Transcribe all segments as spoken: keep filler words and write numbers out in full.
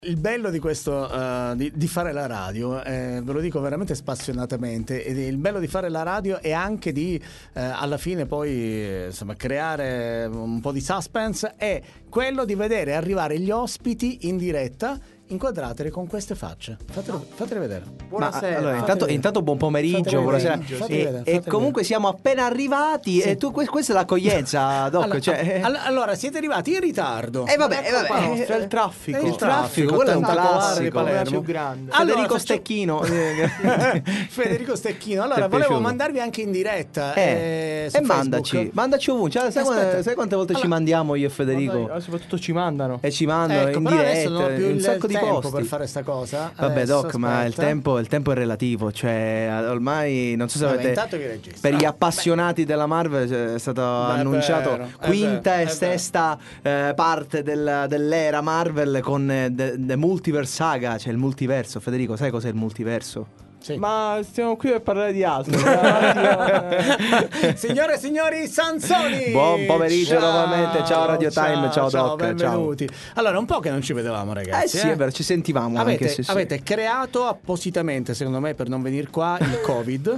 Il bello di questo uh, di, di fare la radio, eh, ve lo dico veramente spassionatamente, ed il bello di fare la radio è anche di eh, alla fine poi eh, insomma creare un po' di suspense, è quello di vedere arrivare gli ospiti in diretta inquadratele con queste facce. Fatele, fatele vedere. Buonasera. Ma, allora, intanto, intanto buon pomeriggio, buonasera. Fatele E, vedere, e comunque vedere. Siamo appena arrivati, sì. E tu questa è l'accoglienza, Doc. Allora, cioè... allora siete arrivati in ritardo. E eh vabbè, eh vabbè. C'è il traffico. Il traffico, quello è un classico. È più grande. Federico allora, Stecchino. Federico Stecchino. Allora, volevo mandarvi anche in diretta. Eh, eh, e mandaci, mandaci ovunque. Cioè, sai, quante, sai quante volte allora, ci mandiamo io e Federico? Dai, soprattutto ci mandano. E ci mandano ecco, in però diretta, non ho più un sacco di posti per fare sta cosa. Vabbè, adesso, Doc, aspetta. ma il tempo, il tempo è relativo, cioè ormai non so se Vabbè, avete per gli appassionati Beh. della Marvel è stato Beh, annunciato vero, quinta vero, e sesta eh, parte del, dell'era Marvel con eh, The, The Multiverse Saga, cioè il multiverso. Federico, sai cos'è il multiverso? Sì. Ma stiamo qui per parlare di altro. Signore e signori, Sansoni. Buon pomeriggio ciao, nuovamente. Ciao Radio Time, ciao, ciao Doc. Benvenuti. Ciao. Allora, un po' che non ci vedevamo, ragazzi. Eh sì, eh? è vero, ci sentivamo. Avete, anche se avete sì. creato appositamente, secondo me, per non venire qua il Covid.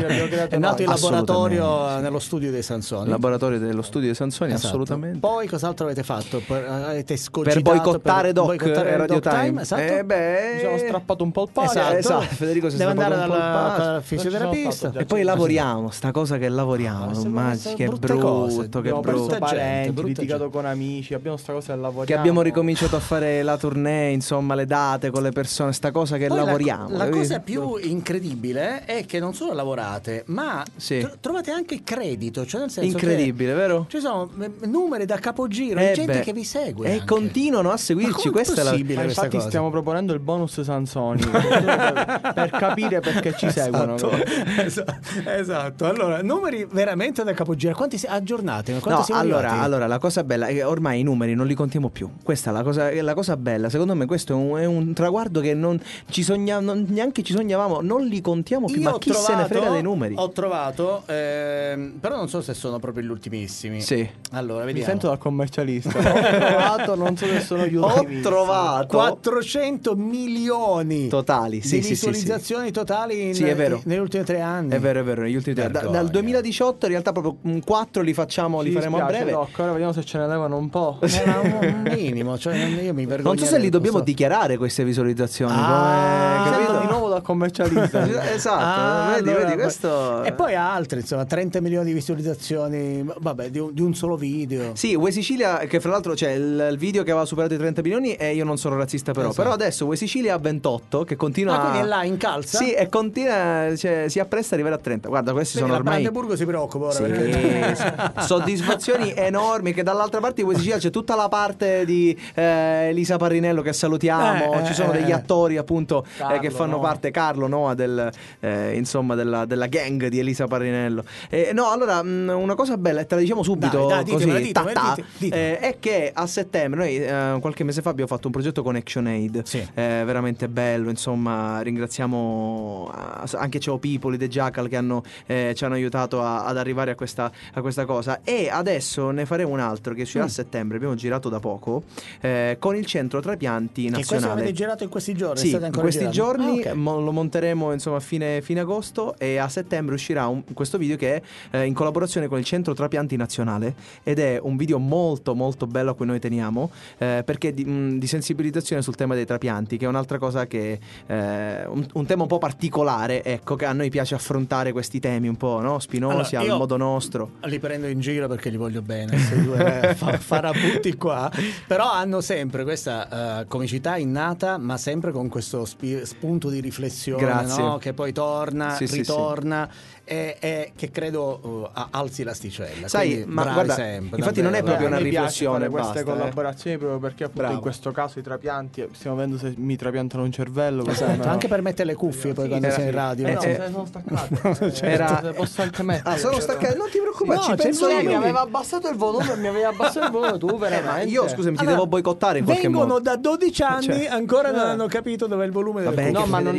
È nato in laboratorio nello studio dei Sansoni. Il laboratorio dello studio dei Sansoni, esatto. Assolutamente. Poi cos'altro avete fatto? Per, avete per boicottare Doc boicottare e Radio Doc Time. Time. Esatto. Eh beh, mi sono strappato un po' il passo. Esatto. esatto. Federico si deve andare un dal fisioterapista e poi lavoriamo, sta cosa che lavoriamo, no, immagini che brutto, cose. che abbiamo brutto. perso parenti, gente, litigato gente. con amici, abbiamo sta cosa che lavoriamo. Che abbiamo ricominciato a fare la tournée, insomma, le date con le persone, sta cosa che poi lavoriamo. La, la cosa più incredibile è che non solo lavorate, ma sì. tro- trovate anche credito, cioè nel senso incredibile, che vero? ci sono numeri da capogiro, eh gente beh. che vi segue e anche. continuano a seguirci, questa è la ma infatti cosa? stiamo proponendo il bonus Sansoni per, per capire perché ci seguono. Esatto. Esatto, allora numeri veramente da capogiro. Quanti si aggiornate? Quanti no, siamo allora, arrivati? allora la cosa bella è che ormai i numeri non li contiamo più. Questa è la cosa, è la cosa bella. Secondo me questo è un, è un traguardo che non ci sogna, non, neanche ci sognavamo, non li contiamo più. Io ma chi trovato, se ne frega dei numeri? Ho trovato, ehm, però non so se sono proprio gli ultimissimi. Sì. Allora, mi vediamo. sento da commercialista. Ho trovato, non so se sono gli ultimissimi. Ho trovato quattrocento milioni totali, sì, di sì, visualizzazioni sì, sì. totali in, sì, è vero. negli ultimi tre anni. È vero, è vero, negli ultimi tre anni. Da, dal duemiladiciotto in realtà proprio quattro li facciamo, Ci li faremo dispiace, a breve. No, ora vediamo se ce ne levano un po'. Era un minimo, cioè io mi vergogno. Non so se li dobbiamo so. dichiarare queste visualizzazioni. Ah, come, capito? Di nuovo da commercialista. Esatto, ah, vedi, allora, vedi questo. E poi altri, insomma, trenta milioni di visualizzazioni, vabbè, di un, di un solo video. Sì, Uè Sicilia, che fra l'altro c'è il, il video che aveva superato i trenta milioni e io non sono razzista però. Esatto. Però adesso Uè Sicilia ha ventotto, che continua. Ah, quindi è là in calza? Sì, e continua, cioè, si appresta ad arrivare a trenta. Guarda, questi Quindi sono la ormai. Brandeburgo si preoccupa ora sì, perché soddisfazioni enormi. Che dall'altra parte di Uè Sicilia c'è tutta la parte di eh, Elisa Parrinello che salutiamo. Eh, Ci sono eh, degli eh. attori appunto Carlo, eh, che fanno no. parte. Carlo Noah del, eh, insomma della, della gang di Elisa Parrinello. Eh, no, allora mh, una cosa bella, te la diciamo subito. Dai, dai, così, ditemela, ditemela, ta-ta, dite- ditemela. eh, è che a settembre noi eh, qualche mese fa abbiamo fatto un progetto con ActionAid. Sì. Eh, veramente bello, insomma, ringraziamo anche Ciao People, The Jackal che hanno, eh, ci hanno aiutato a, ad arrivare a questa, a questa cosa. E adesso ne faremo un altro che uscirà mm. a settembre, abbiamo girato da poco, eh, con il centro trapianti nazionale. Che questo avete girato in questi giorni? Sì, State in ancora questi girando? giorni ah, okay. mo- lo monteremo insomma a fine, fine agosto e a settembre uscirà un, questo video che è eh, in collaborazione con il centro trapianti nazionale ed è un video molto molto bello a cui noi teniamo eh, perché di, mh, di sensibilizzazione sul tema dei trapianti, che è un'altra cosa che eh, un, un tema un po' particolare, ecco, che a noi piace affrontare questi temi un po', no? Spinosi allora, al modo nostro. Li prendo in giro perché li voglio bene, questi due fa- farabutti qua, però hanno sempre questa uh, comicità innata, ma sempre con questo spi- spunto di riflessione, no? Che poi torna, sì, ritorna. Sì, sì. E, e che credo uh, alzi l'asticella. Sai, ma guarda, sempre, infatti davvero, non è proprio una mi riflessione piace fare queste basta, collaborazioni eh. proprio perché appunto Bravo. in questo caso i trapianti stiamo vedendo se mi trapiantano un cervello. Esatto, no. anche per mettere le cuffie poi sì, quando era, sei in radio. eh, no? no, se sono staccato. Certo. Era... posso anche mettere. Ah, sono staccato. Non ti preoccupare, no, ci penso io. io. Mi aveva abbassato il volume, mi aveva abbassato il volume tu veramente. Eh, io scusami, ti allora, devo boicottare in qualche vengono modo. da dodici anni, cioè, ancora eh. non hanno capito dove è il volume del Vabbè, no, ma non è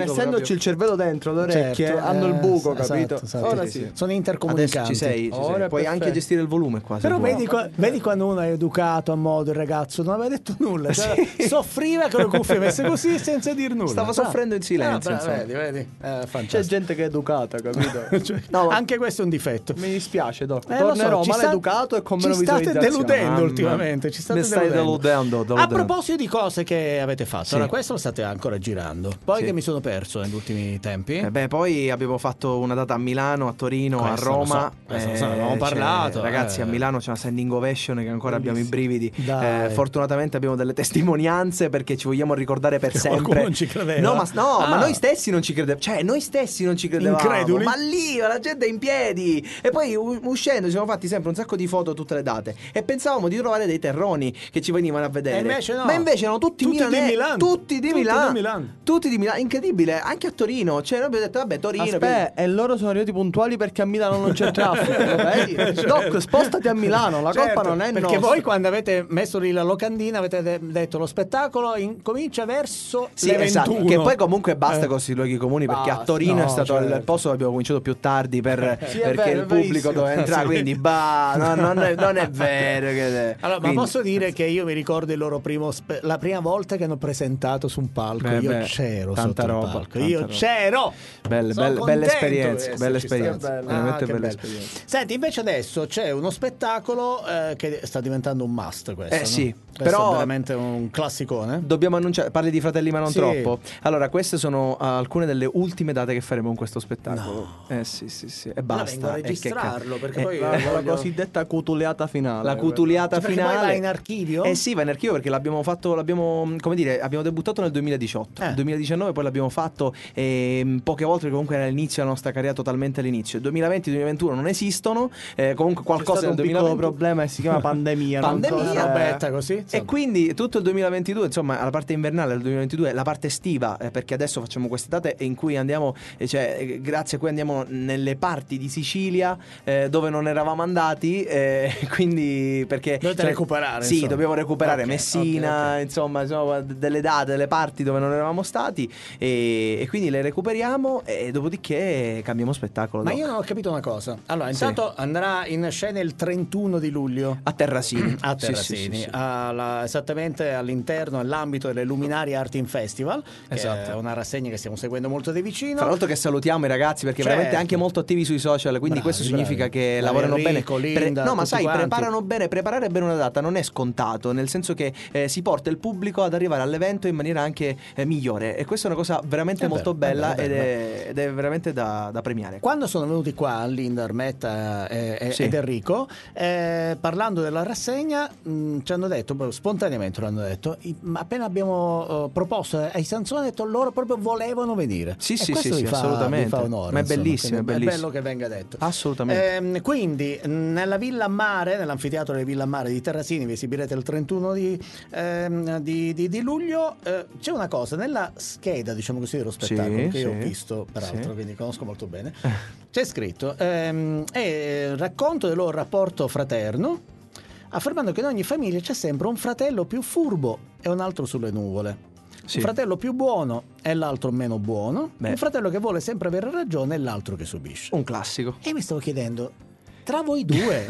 essendoci proprio. il cervello dentro, le orecchie Certo, hanno il eh, buco, esatto, capito? esatto, Ora sì, sì. sì. Sono Adesso intercomunicanti. ci sei, ci Ora sei. è Puoi anche perfetto. gestire il volume qua. se Però vuoi. vedi, qua- vedi quando uno è educato a modo, il ragazzo non aveva detto nulla, cioè, Sì. soffriva con le cuffie messe così senza dir nulla. Stava Bravo. soffrendo in silenzio, Ah, bravo, insomma. vedi, vedi. Eh, C'è fantastico. gente che è educata, capito? Cioè, No, ma- anche questo è un difetto. Mi dispiace, Doc. Eh, lo so, Tornerò ci sta- maleducato e con meno ci state visualizzazioni. deludendo Mamma. ultimamente. Ci state Mi stai deludendo, deludendo. A proposito di cose che avete fatto, Sì. allora questo lo state ancora girando. Poi Sì. che mi sono perso negli ultimi tempi. Eh beh, poi abbiamo fatto una data a Milano, a Torino, Questo a lo Roma. so, questo lo so, ne avevamo c'è- parlato, Ragazzi, eh. a Milano c'è una standing ovation che ancora abbiamo i brividi. Dai. Eh, fortunatamente abbiamo delle testimonianze perché ci vogliamo ricordare per Che sempre. qualcuno non ci credeva. No, ma, no, Ah. ma noi stessi non ci credevamo. Cioè, noi stessi non ci credevamo. Increduli. Ma lì la gente è in piedi. E poi u- uscendo ci siamo fatti sempre un sacco di foto tutte le date. E pensavamo di trovare dei terroni che ci venivano a vedere. E invece no. Ma invece erano tutti, Tutti di milane- Milano. Tutti di Tutti Milano. di Milano. Tutti di Milano. Incredibile. Anche a Torino. Cioè, noi abbiamo detto, vabbè, Torino. Aspetta, e loro sono arrivati puntuali perché a Milano non c'è traffico. Lo vedi? Doc, spostati a Milano, la Certo, colpa non è perché nostra. voi quando avete messo lì la locandina avete de- detto lo spettacolo in- comincia verso Sì, le esatto. ventuno. Che poi comunque basta Eh. con questi luoghi comuni perché a Basta, Torino no, è stato certo. il posto dove abbiamo cominciato più tardi per- Sì, è perché vero, il è pubblico verissimo. doveva entrare. Sì. Quindi, bah, no, non, è, non è vero. Che... Allora, Quindi- ma posso dire che io mi ricordo il loro primo spe- la prima volta che hanno presentato su un palco. Eh io beh, c'ero tanta sotto roba, il palco. tanta Io roba. c'ero. Belle, Sono belle, belle contento esperienze, di belle esserci esperienze, stato. veramente Ah, che belle bello. esperienze. Senti, invece adesso c'è uno spettacolo eh, che sta diventando un must questo, Eh, no? sì, Questo però- è veramente un classicone. Dobbiamo annunciare, parli di Fratelli ma non Sì. troppo. Allora, queste sono uh, alcune delle ultime date che faremo in questo spettacolo. Eh sì, sì, sì. E Allora basta. vengo a E che registrarlo ca- perché eh, poi La, eh, la voglio- cosiddetta cutuliata finale. La cutuliata Cioè, perché finale. poi va in archivio? Eh sì, va in archivio perché l'abbiamo fatto, l'abbiamo, come dire, abbiamo debuttato nel duemiladiciotto. Eh. Nel duemiladiciannove poi l'abbiamo fatto e, poche volte perché comunque era l'inizio della nostra carriera totalmente all'inizio. duemilaventi duemilaventuno non esistono, eh, comunque C'è qualcosa stato nel un piccolo duemilaventi. problema che si chiama pandemia. non so Pandemia, se- Robetta così. E insomma. quindi tutto il duemilaventidue, insomma, la parte invernale del duemilaventidue, la parte estiva, eh, perché adesso facciamo queste date in cui andiamo, eh, cioè, eh, grazie a cui andiamo nelle parti di Sicilia eh, dove non eravamo andati, eh, quindi perché Dovete cioè, recuperare, Sì, insomma. dobbiamo recuperare Ok, Messina, ok, ok. insomma, insomma, d- delle date, delle parti dove non eravamo stati e, e quindi le recuperiamo e dopodiché cambiamo spettacolo. Ma Doc. io non ho capito una cosa. Allora, Sì. intanto andrà in scena il trentuno di luglio. A Terrasini. A Sì, Terrasini, sì, sì, sì. alla- esattamente all'interno, nell'ambito delle Luminari Art in Festival, che Esatto. è una rassegna che stiamo seguendo molto da vicino. Tra l'altro che salutiamo i ragazzi perché Certo. veramente anche molto attivi sui social, quindi Bravi, questo significa bravi. che Bravi lavorano Enrico, bene. Linda, no, ma tutti sai, quanti. preparano bene, preparare bene una data non è scontato, nel senso che eh, si porta il pubblico ad arrivare all'evento in maniera anche eh, migliore e questa è una cosa veramente È molto vero, è bella vero, è ed, vero, è, ed è veramente da, da premiare. Quando sono venuti qua Linda, Armetta eh, e- Sì. ed Enrico, eh, parlando della rassegna, mh, ci hanno detto, proprio spontaneamente lo hanno detto, i- ma appena abbiamo eh, proposto ai Sansone, hanno detto loro proprio volevano venire. Sì, E sì, questo sì, vi sì, fa, assolutamente. vi fa onore, Ma è insomma, bellissimo, quindi è bellissimo. bello che venga detto. Assolutamente. Ehm, quindi nella Villa a Mare, nell'anfiteatro della Villa a Mare di Terrasini, vi esibirete il trentuno di, ehm, di- di- di luglio. Eh, c'è una cosa, nella scheda, diciamo così, dello spettacolo, Sì, che io sì. ho visto peraltro, Sì. quindi conosco molto bene, c'è scritto ehm, è racconto del loro rapporto fraterno, affermando che in ogni famiglia c'è sempre un fratello più furbo e un altro sulle nuvole. Sì. Un fratello più buono e l'altro meno buono. Beh. Un fratello che vuole sempre avere ragione e l'altro che subisce. Un classico. E mi stavo chiedendo, tra voi due,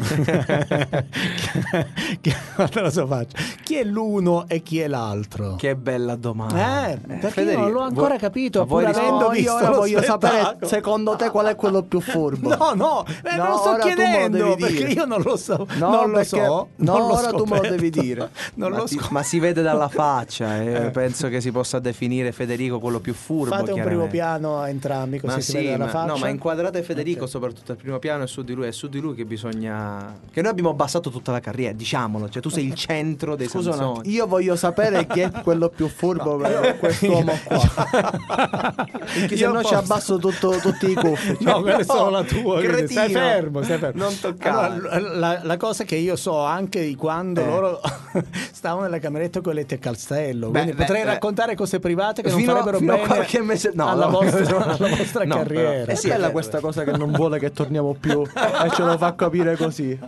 chi, guarda la sua faccia, chi è l'uno e chi è l'altro? Che bella domanda. Eh, perché io non l'ho ancora vuoi- capito, ma vuoi pur ris- avendo No, io visto ora lo voglio sapere, spettacolo. secondo te, qual è quello più furbo? No, no, eh, No, me lo sto ora tu me lo chiedendo devi perché dire. io non lo so. No, non lo perché- so. no, non l'ho ora tu me lo scoperto. devi dire. Non ma, lo ti- so. ma si vede dalla faccia, eh. Penso che si possa definire Federico quello più furbo. Fate un primo chiaramente. piano a entrambi, così Ma si sì, vede la ma, faccia. no, ma inquadrate Federico Ok. soprattutto al primo piano e su di lui, è su di lui che bisogna che noi abbiamo abbassato tutta la carriera, diciamolo, cioè tu sei il centro dei Scusa, un attimo, Sansoni. io voglio sapere chi è quello più furbo per quest'uomo qua. Perché se Io no ci posso- abbasso tutto- tutti i cuffi. No, quella è No, solo la tua. quindi cretino. Stai fermo, stai fermo. Non toccare. Allora, la, la cosa che io so anche di quando Eh. loro stavo nella cameretta con letti a Castello, Beh, quindi beh, potrei beh. raccontare cose private che non Fino a- farebbero fino a bene qualche mese- no, alla, no. vostra, alla vostra No, carriera. però- Eh sì, è bella questa cosa che non vuole che torniamo più e ce lo fa capire così.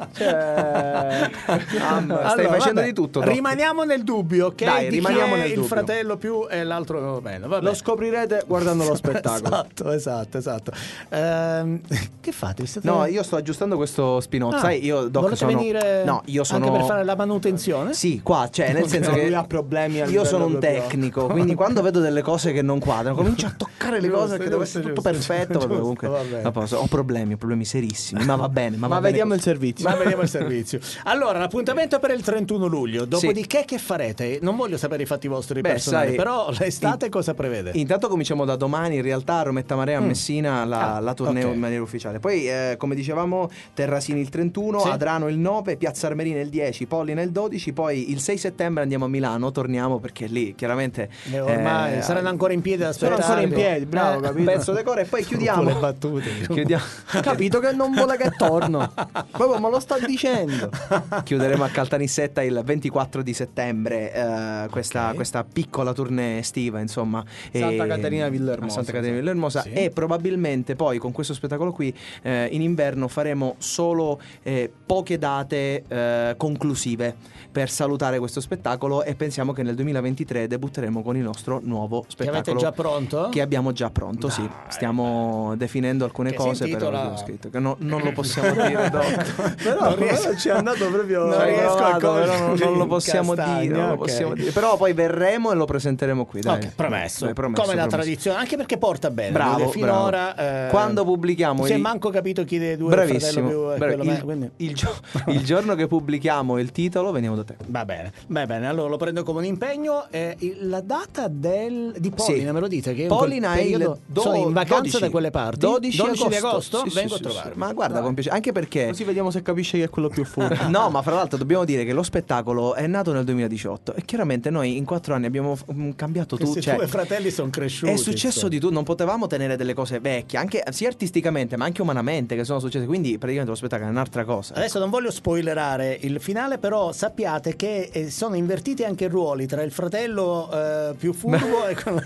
Cioè, Mamma, stai Allora, facendo vabbè, di tutto. Doc. rimaniamo nel dubbio, ok? Dai, Di chi rimaniamo è nel il dubbio. fratello più e l'altro va bene, va lo bene. scoprirete guardando lo spettacolo. Esatto, esatto, esatto. Ehm, che fate? Vi state- No, io sto aggiustando questo spinotto. Ah, Sai, io Doc volete sono venire No, io sono anche per fare la manutenzione? Sì, qua, cioè, nel senso No, che lui ha problemi a io livello sono un proprio- tecnico, quindi quando vedo delle cose che non quadrano, comincio a toccare le Giusto, cose perché deve giusto, essere tutto giusto, perfetto. giusto, vabbè, comunque, va bene. a posto. Ho problemi, ho problemi serissimi, ma va bene. Ma, Ma va bene vediamo il così. servizio. Ma vediamo il servizio. Allora, l'appuntamento è per il trentuno luglio. Dopodiché che farete? Non voglio sapere i fatti vostri Beh, personali, sai, però l'estate in- cosa prevede? Intanto cominciamo da domani, in realtà a Rometta Marea a Mm. Messina la, Ah, la tournée ok. in maniera ufficiale. Poi, eh, come dicevamo, Terrasini il trentuno, Sì. Adrano il nove, Piazza Armerina il dieci, Pollina il dodici, poi il sei settembre andiamo a Milano, torniamo perché lì chiaramente Eh, ormai eh, saranno ancora in piedi ad Sono aspettare. ancora in piedi, bravo, Eh, capito? pezzo decoro e poi chiudiamo. Con le battute. Chiudiamo. Capito che non vuole che torno. Proprio me lo sta dicendo. Chiuderemo a Caltanissetta il ventiquattro di settembre eh, questa, Ok. questa piccola tournée estiva, insomma. Santa E- Caterina Villahermosa, a Santa Caterina Villahermosa. Sì. E probabilmente poi con questo spettacolo qui eh, in inverno faremo solo eh, poche date eh, conclusive per salutare questo spettacolo e pensiamo che nel duemilaventitré debutteremo con il nostro nuovo Che spettacolo. avete già pronto? Che abbiamo già pronto, sì. Stiamo definendo alcune Che si cose, intitola- però abbiamo scritto che no- non lo possiamo dire. Doc. Però Non riesco- però ci è andato proprio. Non Ci ho riesco a provato, però non, non lo in possiamo castagna, dire, non lo ok. possiamo dire. Però poi verremo e lo presenteremo qui, dai. Ok, promesso. Dai, promesso, Come la promesso. tradizione, anche perché porta bene. Bravo, Dire, finora eh, Quando pubblichiamo non si è il- manco capito chi dei due è il Bravissimo. fratello più è bravi- quello me- il, quindi- il gio- il giorno che pubblichiamo il titolo veniamo da te. Va bene, va bene, allora lo prendo come un impegno. Eh, il- la data del, di Pollina, Sì. me lo dite? Che in quel Pollina è il periodo do- sono in vacanza dodici. da quelle parti? dodici di agosto? Sì, sì, Vengo sì, a trovare. sì. Ma guarda, con piacere. Anche perché Così vediamo se capisce che è quello più furbo. no, ma fra l'altro dobbiamo dire che lo spettacolo è nato nel duemiladiciotto e chiaramente noi in quattro anni abbiamo mm, cambiato tutto. Questi Cioè, due fratelli sono cresciuti. è successo insomma. di tutto, non potevamo tenere delle cose vecchie, anche sia artisticamente ma anche umanamente che sono successe, quindi praticamente lo spettacolo è un'altra cosa. Adesso non voglio spoilerare il finale, però sappiate che eh, sono invertiti anche i ruoli tra il fratello eh, più furbo e quello...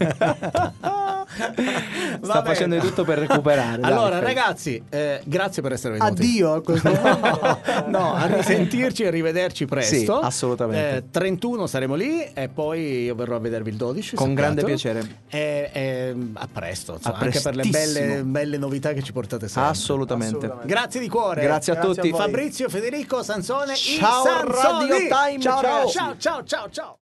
Sta facendo di tutto per recuperare. dai, Allora, fai. ragazzi, eh, grazie per essere venuti. Addio a questo punto. No, a risentirci e rivederci presto. Sì, assolutamente. Eh, trentuno saremo lì e poi io verrò a vedervi il dodici. Con grande sappiate. piacere. E, e a presto, insomma, A anche per le prestissimo. belle, belle novità che ci portate sempre. Assolutamente. Assolutamente. Grazie di cuore. Grazie a tutti. Fabrizio, Federico, Sansone, i Ciao, Sansoni. Radio Time, Ciao, ciao. ciao, ciao, ciao, ciao.